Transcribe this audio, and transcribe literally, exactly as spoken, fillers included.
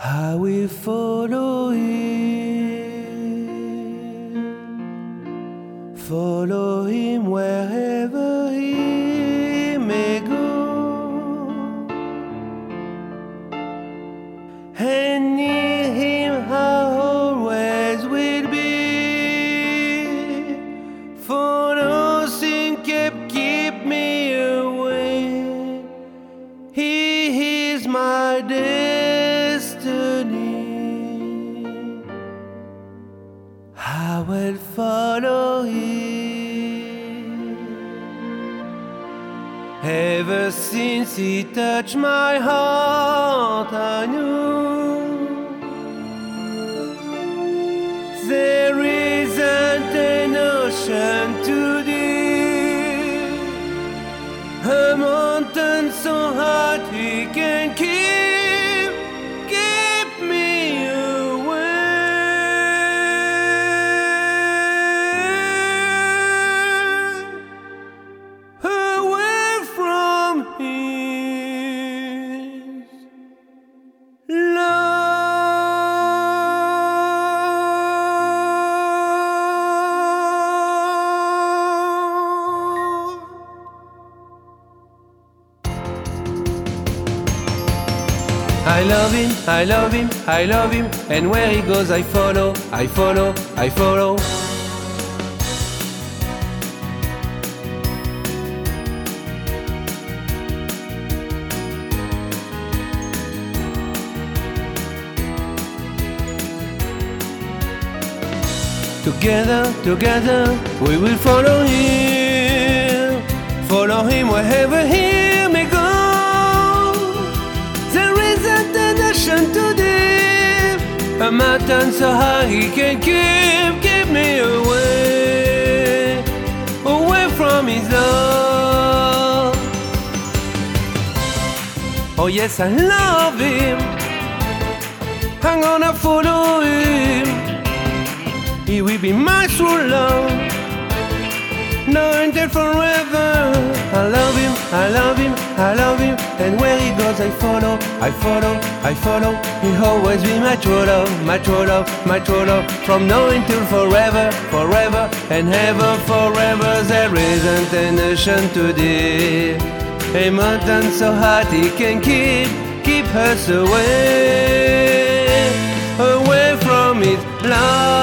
I will follow him, follow him wherever he may go, and near him I always will be, for nothing can keep me away. He is my destiny. I will follow him. Ever since he touched my heart, I knew there isn't an ocean too deep, a mountain so high he can keep, keep me away, away from his love. I love him, I love him, I love him, and where he goes I follow, I follow, I follow. Together, together, we will follow him, follow him wherever he may go. There isn't an ocean too deep, a mountain so high he can keep, keep me away, away from his love. Oh yes, I love him, I'm gonna follow him. He will be my true love, now and then forever. I love him, I love him, I love him, and where he goes I follow, I follow, I follow. He'll always be my true love, my true love, my true love. From now until forever, forever and ever, forever. There isn't an ocean too deep, a mountain so high he can keep, keep us away, away from his love.